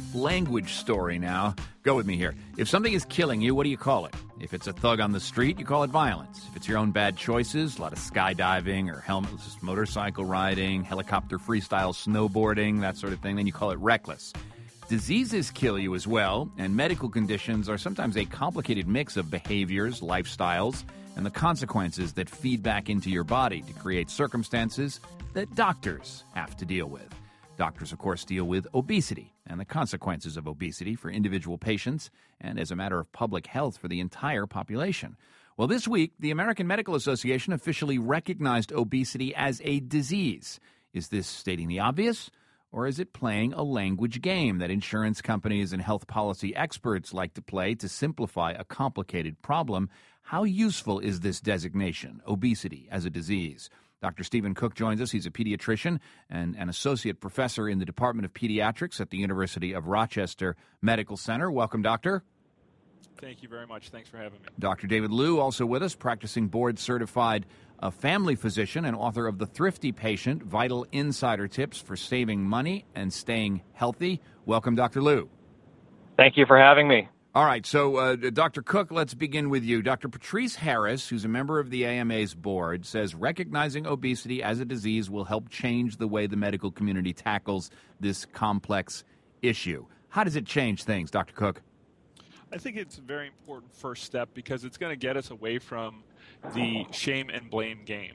language story now. Go with me here. If something is killing you, what do you call it? If it's a thug on the street, you call it violence. If it's your own bad choices, a lot of skydiving or helmetless motorcycle riding, helicopter freestyle snowboarding, that sort of thing, then you call it reckless. Diseases kill you as well, and medical conditions are sometimes a complicated mix of behaviors, lifestyles, and the consequences that feed back into your body to create circumstances that doctors have to deal with. Doctors, of course, deal with obesity and the consequences of obesity for individual patients and as a matter of public health for the entire population. Well, this week, the American Medical Association officially recognized obesity as a disease. Is this stating the obvious, or is it playing a language game that insurance companies and health policy experts like to play to simplify a complicated problem? How useful is this designation, obesity as a disease? Dr. Stephen Cook joins us. He's a pediatrician and an associate professor in the Department of Pediatrics at the University of Rochester Medical Center. Welcome, Doctor. Thank you very much. Thanks for having me. Dr. David Liu, also with us, practicing board-certified family physician and author of The Thrifty Patient, Vital Insider Tips for Saving Money and Staying Healthy. Welcome, Dr. Liu. Thank you for having me. All right, so Dr. Cook, let's begin with you. Dr. Patrice Harris, who's a member of the AMA's board, says recognizing obesity as a disease will help change the way the medical community tackles this complex issue. How does it change things, Dr. Cook? I think it's a very important first step because it's going to get us away from the shame and blame game.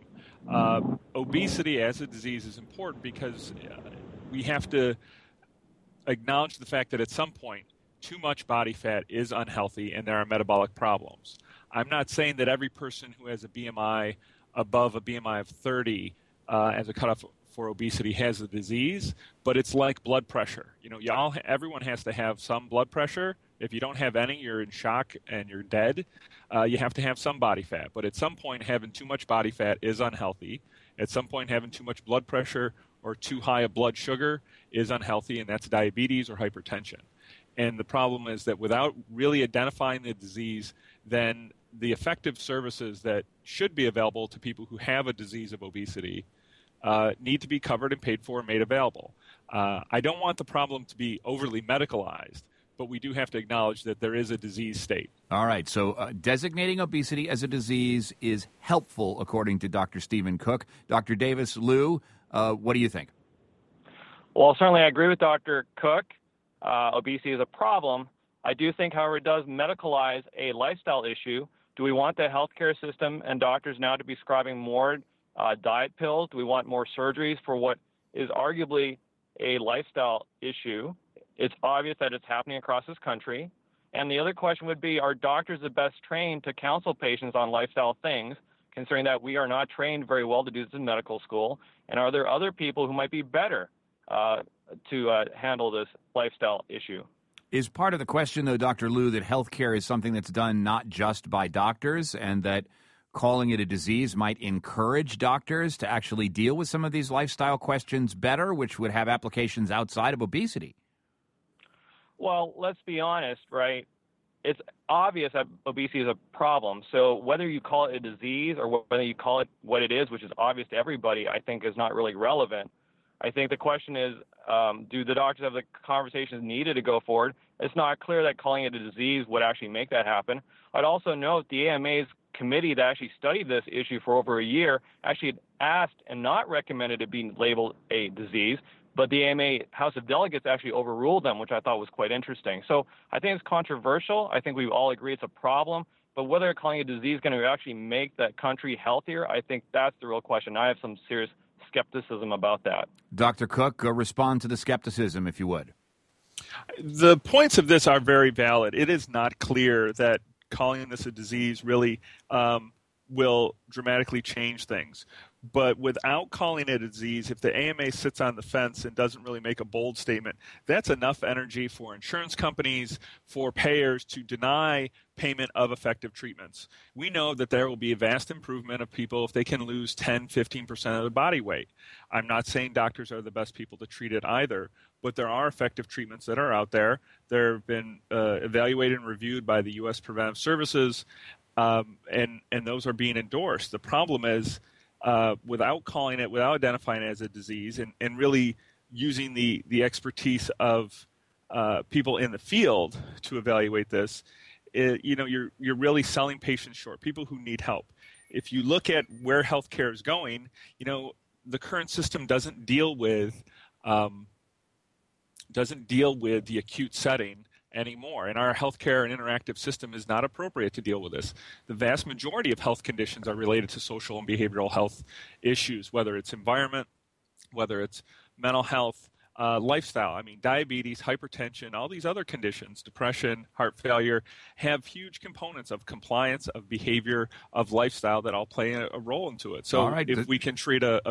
Obesity as a disease is important because we have to acknowledge the fact that at some point, too much body fat is unhealthy and there are metabolic problems. I'm not saying that every person who has a BMI above a BMI of 30 as a cutoff for obesity has the disease, but it's like blood pressure. You know, everyone has to have some blood pressure. If you don't have any, you're in shock and you're dead. You have to have some body fat. But at some point, having too much body fat is unhealthy. At some point, having too much blood pressure or too high a blood sugar is unhealthy, and that's diabetes or hypertension. And the problem is that without really identifying the disease, then the effective services that should be available to people who have a disease of obesity need to be covered and paid for and made available. I don't want the problem to be overly medicalized, but we do have to acknowledge that there is a disease state. All right, so designating obesity as a disease is helpful, according to Dr. Stephen Cook. Dr. Davis Liu, what do you think? Well, certainly I agree with Dr. Cook. Obesity is a problem. I do think, however, it does medicalize a lifestyle issue. Do we want the healthcare system and doctors now to be prescribing more diet pills? Do we want more surgeries for what is arguably a lifestyle issue? It's obvious that it's happening across this country. And the other question would be, are doctors the best trained to counsel patients on lifestyle things, considering that we are not trained very well to do this in medical school? And are there other people who might be better to handle this lifestyle issue? Is part of the question, though, Dr. Liu, that healthcare is something that's done not just by doctors and that calling it a disease might encourage doctors to actually deal with some of these lifestyle questions better, which would have applications outside of obesity? Well, let's be honest, right? It's obvious that obesity is a problem. So whether you call it a disease or whether you call it what it is, which is obvious to everybody, I think is not really relevant. I think the question is, do the doctors have the conversations needed to go forward? It's not clear that calling it a disease would actually make that happen. I'd also note the AMA's committee that actually studied this issue for over a year actually asked and not recommended it being labeled a disease, but the AMA House of Delegates actually overruled them, which I thought was quite interesting. So I think it's controversial. I think we all agree it's a problem. But whether calling it a disease is going to actually make the country healthier, I think that's the real question. I have some serious skepticism about that. Dr. Cook, respond to the skepticism, if you would. The points of this are very valid. It is not clear that calling this a disease really will dramatically change things. But without calling it a disease, if the AMA sits on the fence and doesn't really make a bold statement, that's enough energy for insurance companies, for payers to deny payment of effective treatments. We know that there will be a vast improvement of people if they can lose 10, 15% of their body weight. I'm not saying doctors are the best people to treat it either, but there are effective treatments that are out there. They've been evaluated and reviewed by the U.S. Preventive Services, and those are being endorsed. The problem is, without calling it, without identifying it as a disease, and really using the expertise of people in the field to evaluate this, you're really selling patients short, people who need help. If you look at where healthcare is going, the current system doesn't deal with the acute setting anymore, and our healthcare and interactive system is not appropriate to deal with this. The vast majority of health conditions are related to social and behavioral health issues, whether it's environment, whether it's mental health, lifestyle. I mean, diabetes, hypertension, all these other conditions, depression, heart failure, have huge components of compliance, of behavior, of lifestyle that all play a role into it. So if we can treat a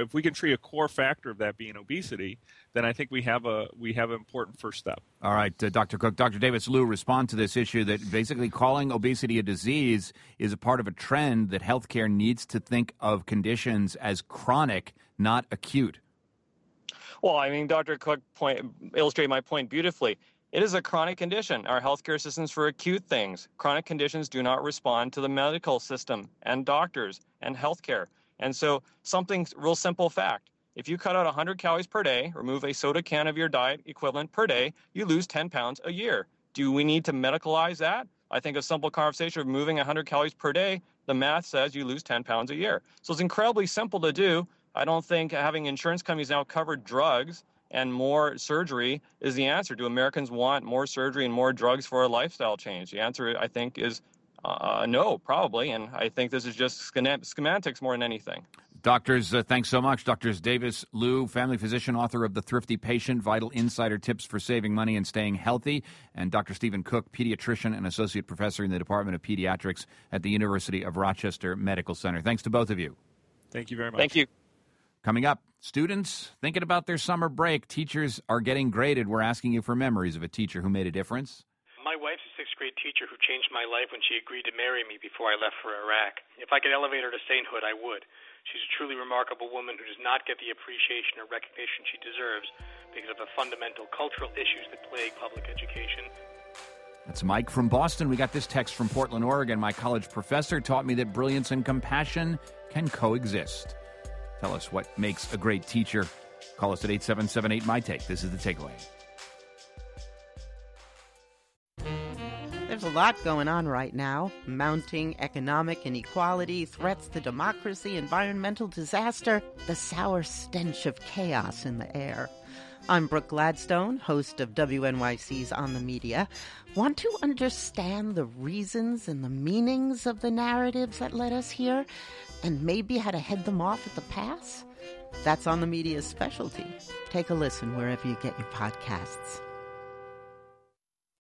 core factor of that being obesity, then I think we have an important first step. All right, Dr. Cook. Dr. Davis-Liu, respond to this issue that basically calling obesity a disease is a part of a trend that healthcare needs to think of conditions as chronic, not acute. Well, I mean, Dr. Cook illustrated my point beautifully. It is a chronic condition. Our healthcare system's for acute things. Chronic conditions do not respond to the medical system and doctors and healthcare. And so something's real simple fact. If you cut out 100 calories per day, remove a soda can of your diet equivalent per day, you lose 10 pounds a year. Do we need to medicalize that? I think a simple conversation of removing 100 calories per day, the math says you lose 10 pounds a year. So it's incredibly simple to do. I don't think having insurance companies now cover drugs and more surgery is the answer. Do Americans want more surgery and more drugs for a lifestyle change? The answer, I think, is no, probably. And I think this is just schematics more than anything. Doctors, thanks so much. Doctors Davis-Liu, family physician, author of The Thrifty Patient, Vital Insider Tips for Saving Money and Staying Healthy, and Dr. Stephen Cook, pediatrician and associate professor in the Department of Pediatrics at the University of Rochester Medical Center. Thanks to both of you. Thank you very much. Thank you. Coming up, students thinking about their summer break. Teachers are getting graded. We're asking you for memories of a teacher who made a difference. My wife's a sixth-grade teacher who changed my life when she agreed to marry me before I left for Iraq. If I could elevate her to sainthood, I would. She's a truly remarkable woman who does not get the appreciation or recognition she deserves because of the fundamental cultural issues that plague public education. That's Mike from Boston. We got this text from Portland, Oregon. My college professor taught me that brilliance and compassion can coexist. Tell us what makes a great teacher. Call us at 877-8-MY-TAKE. This is The Takeaway. There's a lot going on right now. Mounting economic inequality, threats to democracy, environmental disaster, the sour stench of chaos in the air. I'm Brooke Gladstone, host of WNYC's On the Media. Want to understand the reasons and the meanings of the narratives that led us here, and maybe how to head them off at the pass? That's On the Media's specialty. Take a listen wherever you get your podcasts.